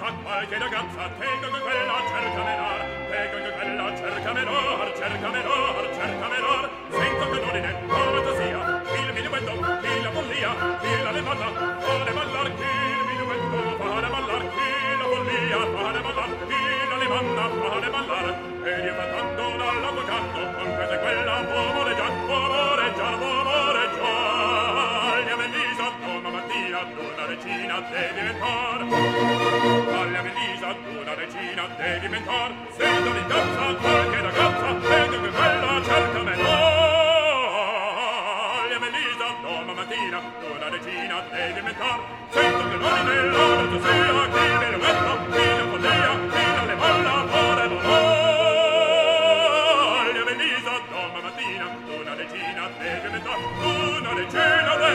a qualche ragazza, tengo che quella cerca menor, tengo che quella cerca menor, cerca menor, cerca menor. Sento che non è come sia, il minuetto, chi la follia, chi la levata, fare ballar, chi il minuetto, fare ballar, chi la follia, fare ballar, chi la levata, fare ballar. E io cantando dall'avvocato, con questa e quella, uomore già, uomore già, uomore già. Aglia Melisa, doma mattina, una regina devi diventar. Aglia Melisa, una regina devi diventar. Sento di cazza, qualche ragazza, vedo che quella cerca menor. Aglia Melisa, doma mattina, una regina devi diventar. Sento che non nell'ora tu sia, chi me lo metto, chi la follia, chi la levalla, fare valor. Aglia Melisa, doma mattina, una regina devi diventar. Una regina devi